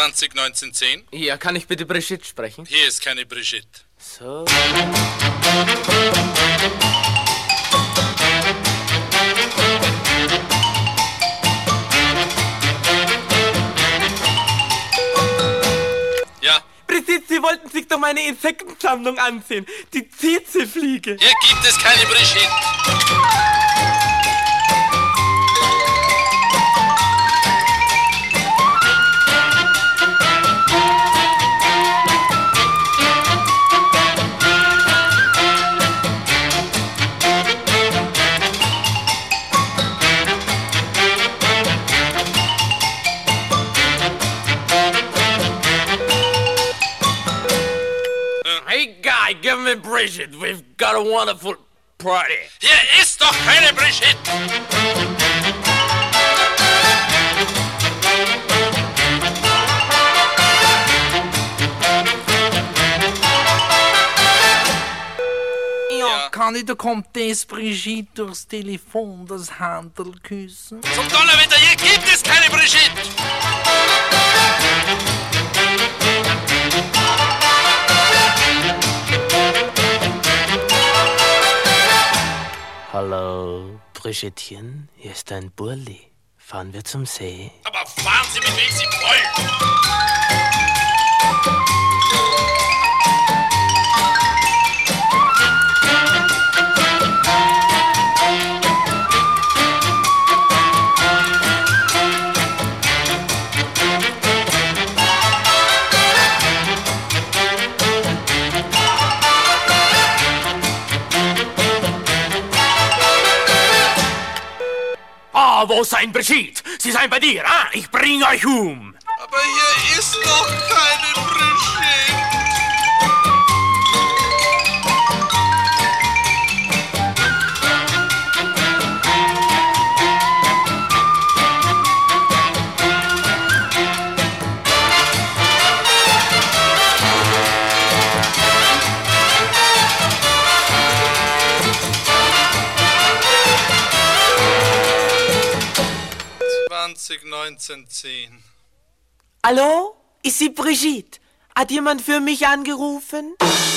201910. Ja, kann ich bitte Brigitte sprechen? Hier ist keine Brigitte. So. Ja, Brigitte, Sie wollten sich doch meine Insektensammlung ansehen. Die Tsetse-Fliege. hier gibt es keine Brigitte. Hey, guy, give me Brigitte. We've got a wonderful party. Hier ist doch keine Brigitte. Ja, kann ich der Comtesse Brigitte durchs Telefon das Handel küssen? Zum Donnerwetter, hier gibt es keine Brigitte. Hallo, Brigittchen, hier ist dein Burli. Fahren wir zum See? Aber fahren Sie mit wem Sie wollen. Ah, wo sein Brigitte? Sie seien bei dir, ah? Ich bring euch um. Aber hier ist doch keine Brigitte. ...201910. Hallo? Ist sie Brigitte? Hat jemand für mich angerufen?